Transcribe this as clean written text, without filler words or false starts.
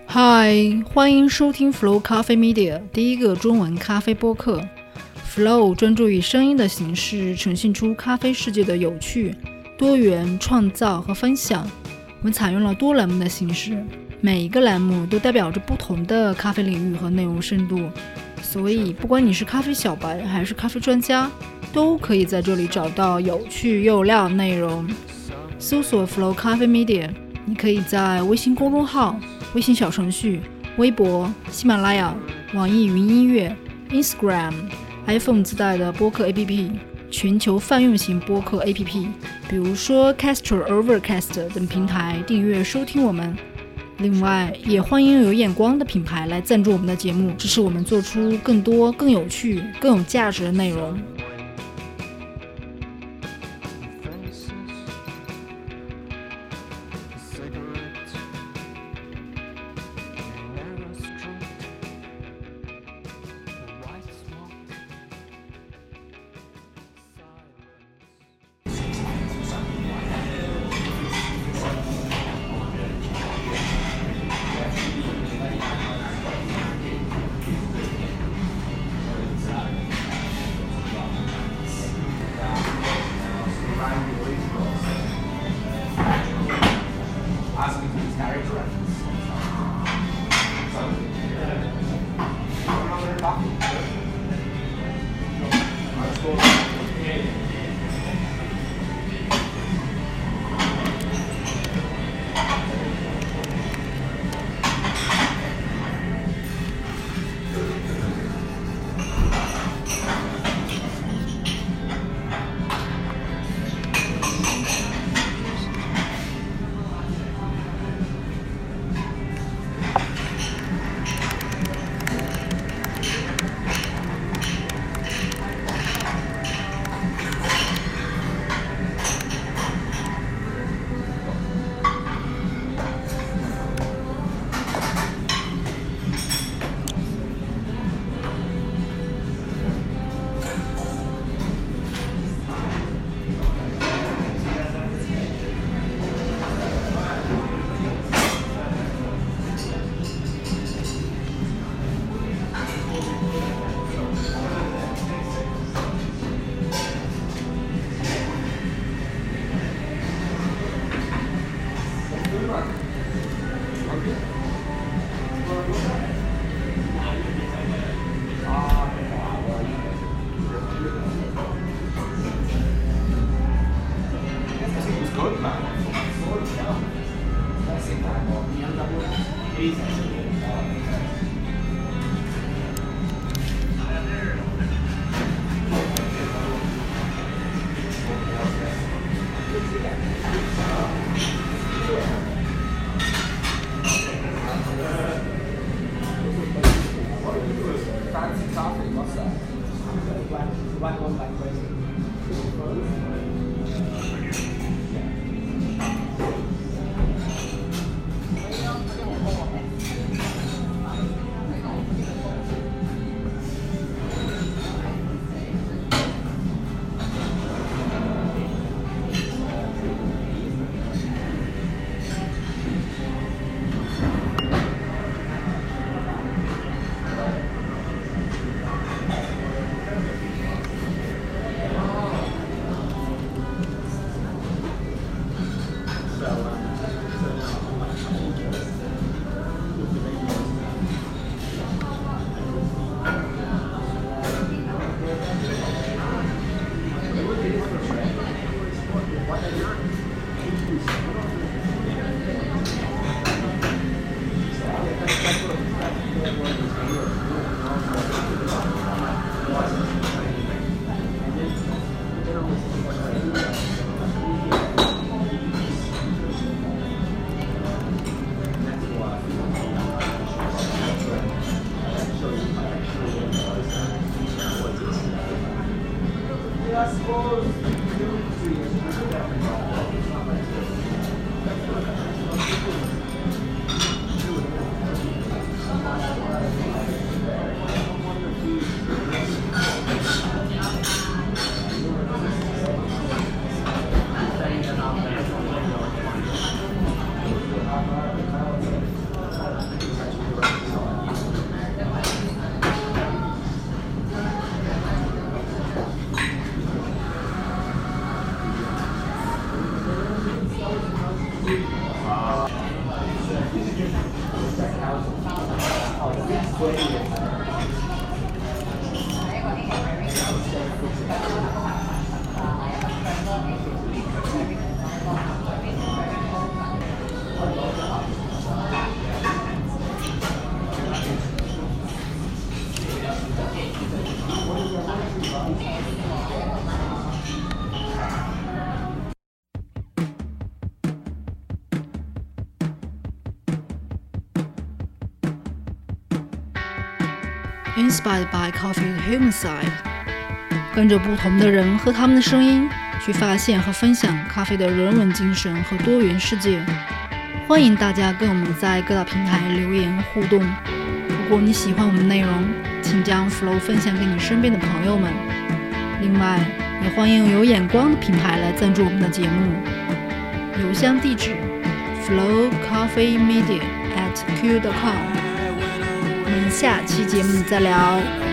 嗨，欢迎收听 Flow 咖啡 Media 第一个中文咖啡播客。Flow 专注以声音的形式呈现出咖啡世界的有趣、多元、创造和分享。我们采用了多栏目的形式，每一个栏目都代表着不同的咖啡领域和内容深度，所以不管你是咖啡小白还是咖啡专家，都可以在这里找到有趣又有料的内容。搜索 Flow 咖啡 Media， 你可以在微信公众号、微信小程序、微博、喜马拉雅、网易云音乐、Instagram、iPhone 自带的播客 APP、全球泛用型播客 APP， 比如说 Castro、Overcast 等平台订阅收听我们。另外，也欢迎有眼光的品牌来赞助我们的节目，支持我们做出更多、更有趣、更有价值的内容。 Inspired by Coffee Human Side， 跟着不同的人和他们的声音，去发现和分享咖啡的人文精神和多元世界。欢迎大家跟我们在各大平台留言互动。如果你喜欢我们内容，请将 Flow 分享给你身边的朋友们。另外，也欢迎有眼光的品牌来赞助我们的节目。邮箱地址 flowcoffeemedia@q.com。我们下期节目再聊。